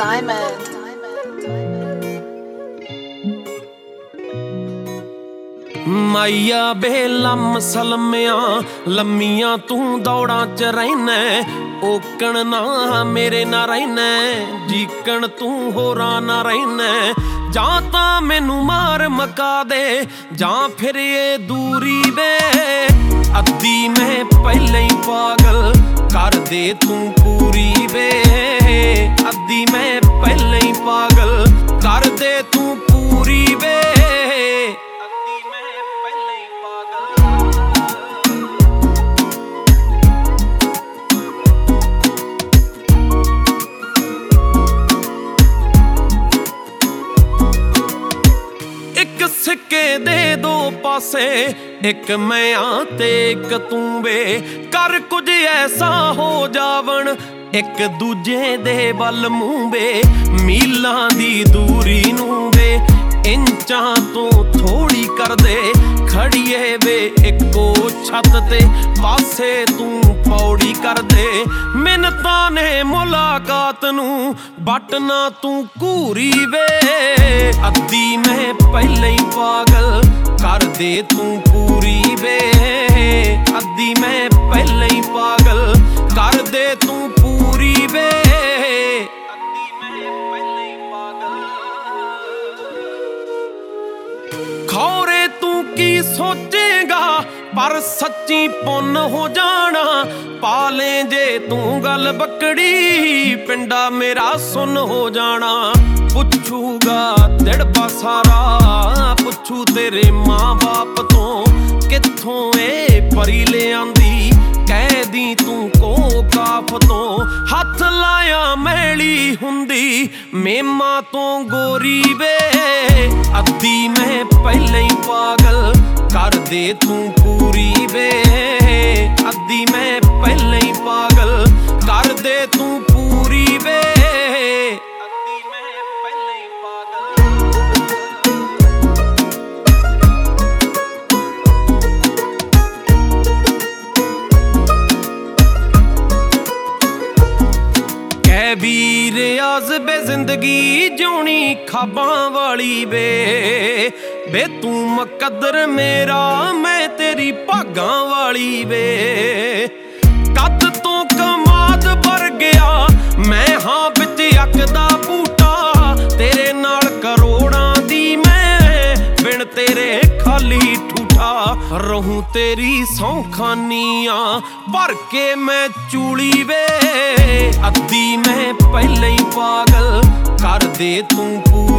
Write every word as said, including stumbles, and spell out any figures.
Diamond. माइया बे lump सलमिया लम्मियां तू दौड़ां च रैना ओकण ना मेरे ना रहना जीकण तू होरां ना रहना जां तां मैनू मार मका दे जां फिर ये दूरी वे अद्धी मैं पहले ही पागल कर दे तू पूरी वे अद्धी मैं पहले ही पागल कर दे तू पूरी वे सिक्के दे दो पासे एक मैं आ ते एक तू वे कर कुछ ऐसा हो जावन एक दूजे दे बल मूं वे मीलां दी दूरी नू वे इंचां तो थोड़ी कर दे खड़िए वे एको छत ते पासे तू पौड़ी कर दे मिन्नतां ने मुलाकात नू बटना तू घूरी वे अद्धी मैं पहले ही पागल कर दे तू पूरी वे अद्धी मैं पहले ही पागल कर दे तू पूरी वे अद्धी मैं पहले ही पागल खौरे तू की सोचेगा पर सच्ची पुन हो जाना पाले जे तू गल बकड़ी पिंडा मेरा सुन हो जाना पुछूगा दिड़बा सारा पुछू तेरे माँ बाप तो कित्थों ए परी ले आंदी कह दी तू को काफ तो हथ लाया मैली हुंदी मेमा तो गोरी वे अद्धी मैं पहले ही पागल कर दे तू पूरी वे अद्धी मैं पहले ही पागल कर दे तू पूरी वे अद्धी मैं पहले ही पागल कह वीर आज़ बे जिंदगी जोनी खाबां वाली वे बे तू मुकद्दर मेरा मैं तेरी भागां वाली वे कद तो कमाद भर गया मैं हाँ बिच अकदा बूटा तेरे नाल करोड़ां दी मैं बिन तेरे खाली ठूठा रहूं तेरी सौखानियां भर के मैं चूली वे अद्धी मैं पहले ही पागल कर दे तू